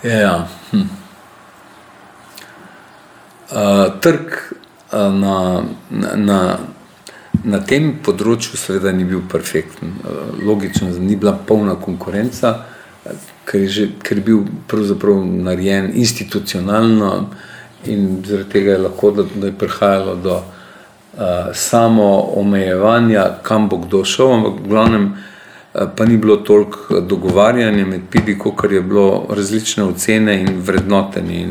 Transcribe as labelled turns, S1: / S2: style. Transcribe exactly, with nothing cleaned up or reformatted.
S1: Ja. Hm. Uh, trg uh, na, na, na tem področju seveda ni bil perfekten. Uh, logično, da ni bila polna konkurenca, ker je, že, ker je bil pravzaprav narejen institucionalno in zaradi tega je lahko, da, da je prihajalo do uh, samo omejevanja, kam bo kdo šel, ampak v glavnem uh, pa ni bilo toliko dogovarjanja med P I B I, kakor je bilo različne ocene in vrednotenje.